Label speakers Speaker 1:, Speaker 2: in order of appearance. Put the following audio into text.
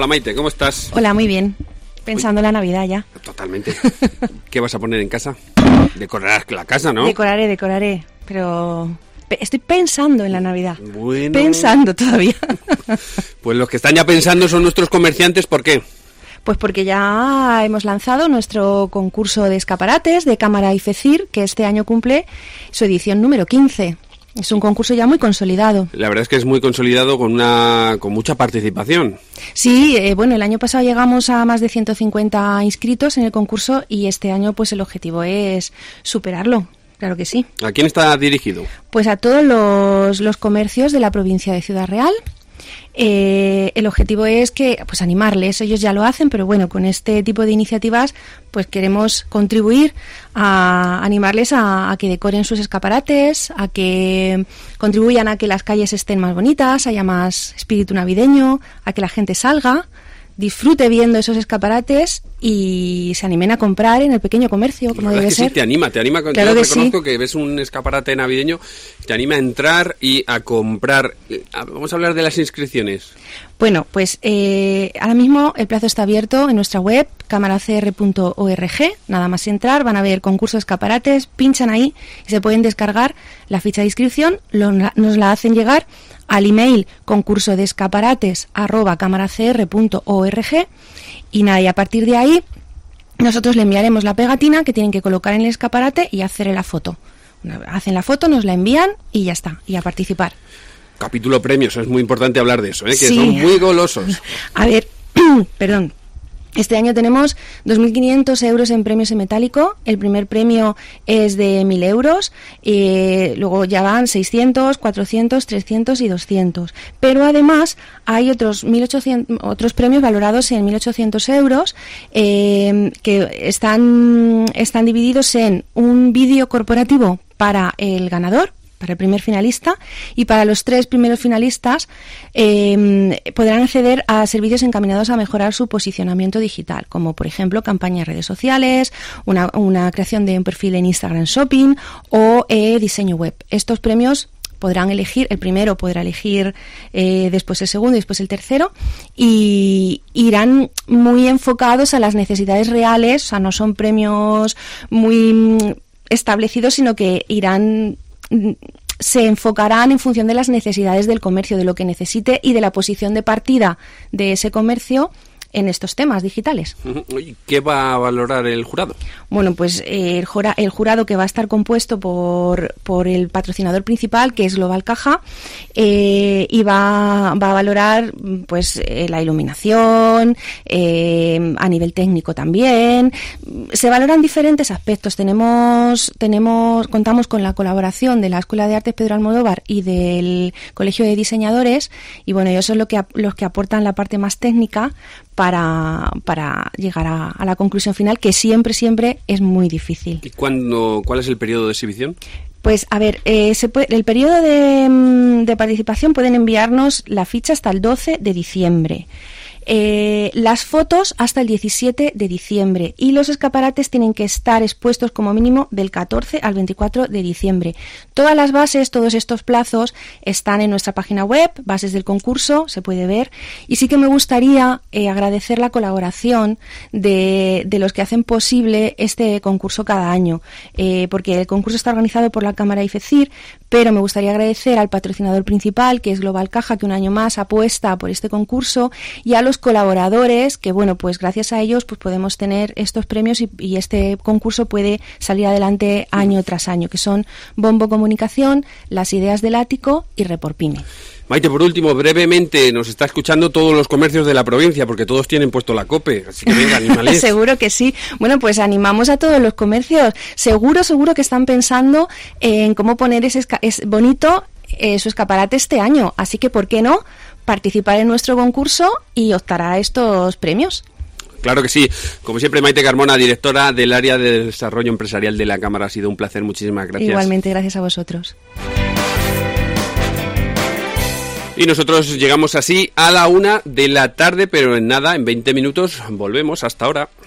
Speaker 1: Hola Maite, ¿cómo estás?
Speaker 2: Hola, muy bien. Pensando en la Navidad ya.
Speaker 1: Totalmente. ¿Qué vas a poner en casa? Decorarás la casa, ¿no?
Speaker 2: Decoraré, pero estoy pensando en la Navidad.
Speaker 1: Bueno.
Speaker 2: Pensando todavía.
Speaker 1: Pues los que están ya pensando son nuestros comerciantes, ¿por qué?
Speaker 2: Pues porque ya hemos lanzado nuestro concurso de escaparates de Cámara y FECIR, que este año cumple su edición número 15. Es un concurso ya muy consolidado.
Speaker 1: La verdad es que es muy consolidado con mucha participación.
Speaker 2: Sí, bueno, el año pasado llegamos a más de 150 inscritos en el concurso y este año pues el objetivo es superarlo. Claro que sí.
Speaker 1: ¿A quién está dirigido?
Speaker 2: Pues a todos los comercios de la provincia de Ciudad Real. El objetivo es que pues animarles, ellos ya lo hacen, pero bueno, con este tipo de iniciativas pues queremos contribuir a animarles a que decoren sus escaparates, a que contribuyan a que las calles estén más bonitas, haya más espíritu navideño, a que la gente salga, disfrute viendo esos escaparates y se animen a comprar en el pequeño comercio, como debe ser.
Speaker 1: Sí, te anima.
Speaker 2: Claro,
Speaker 1: yo
Speaker 2: que
Speaker 1: reconozco
Speaker 2: sí.
Speaker 1: Que ves un escaparate navideño, te anima a entrar y a comprar. Vamos a hablar de las inscripciones.
Speaker 2: Bueno, pues ahora mismo el plazo está abierto en nuestra web, camaracr.org. Nada más entrar, van a ver concurso de escaparates, pinchan ahí y se pueden descargar la ficha de inscripción, nos la hacen llegar al email concursodescaparates@camaracr.org y nada, y a partir de ahí nosotros le enviaremos la pegatina que tienen que colocar en el escaparate y hacer la foto. Hacen la foto, nos la envían y ya está, y a participar.
Speaker 1: Capítulo premios, es muy importante hablar de eso, que
Speaker 2: sí.
Speaker 1: Son muy golosos.
Speaker 2: A ver, perdón. Este año tenemos 2.500 euros en premios en metálico. El primer premio es de 1.000 euros. Luego ya van 600, 400, 300 y 200. Pero además hay otros premios valorados en 1.800 euros que están divididos en un vídeo corporativo para el ganador, para el primer finalista, y para los 3 primeros finalistas podrán acceder a servicios encaminados a mejorar su posicionamiento digital, como por ejemplo campañas en redes sociales, una creación de un perfil en Instagram Shopping o diseño web. Estos premios podrán elegir, el primero podrá elegir después el segundo y después el tercero, y irán muy enfocados a las necesidades reales, o sea, no son premios muy establecidos, sino que se enfocarán en función de las necesidades del comercio, de lo que necesite y de la posición de partida de ese comercio en estos temas digitales.
Speaker 1: ¿Y qué va a valorar el jurado?
Speaker 2: Bueno, pues el jurado, que va a estar compuesto por el patrocinador principal, que es Global Caja, y va a valorar pues la iluminación, a nivel técnico también. Se valoran diferentes aspectos. Contamos con la colaboración de la Escuela de Artes Pedro Almodóvar y del Colegio de Diseñadores, y bueno, ellos son los que aportan la parte más técnica para llegar a la conclusión final, que siempre es muy difícil.
Speaker 1: ¿Y cuál es el periodo de exhibición?
Speaker 2: Pues a ver, el periodo de participación pueden enviarnos la ficha hasta el 12 de diciembre. Las fotos hasta el 17 de diciembre y los escaparates tienen que estar expuestos como mínimo del 14 al 24 de diciembre. Todas las bases, todos estos plazos están en nuestra página web, bases del concurso, se puede ver, y sí que me gustaría agradecer la colaboración de los que hacen posible este concurso cada año, porque el concurso está organizado por la Cámara y FECIR, pero me gustaría agradecer al patrocinador principal, que es Global Caja, que un año más apuesta por este concurso, y a los colaboradores, que bueno, pues gracias a ellos pues podemos tener estos premios y este concurso puede salir adelante año tras año, que son Bombo Comunicación, Las Ideas del Ático y Reporpine.
Speaker 1: Maite, por último, brevemente, nos está escuchando todos los comercios de la provincia, porque todos tienen puesto la COPE, así que venga, anímales.
Speaker 2: Seguro que sí. Bueno, pues animamos a todos los comercios. Seguro que están pensando en cómo poner es bonito su escaparate este año, así que ¿por qué no participar en nuestro concurso y optar a estos premios?
Speaker 1: Claro que sí. Como siempre, Maite Carmona, directora del área de desarrollo empresarial de la Cámara. Ha sido un placer. Muchísimas gracias.
Speaker 2: Igualmente, gracias a vosotros.
Speaker 1: Y nosotros llegamos así a la 1 de la tarde, pero en nada, en 20 minutos volvemos. Hasta ahora.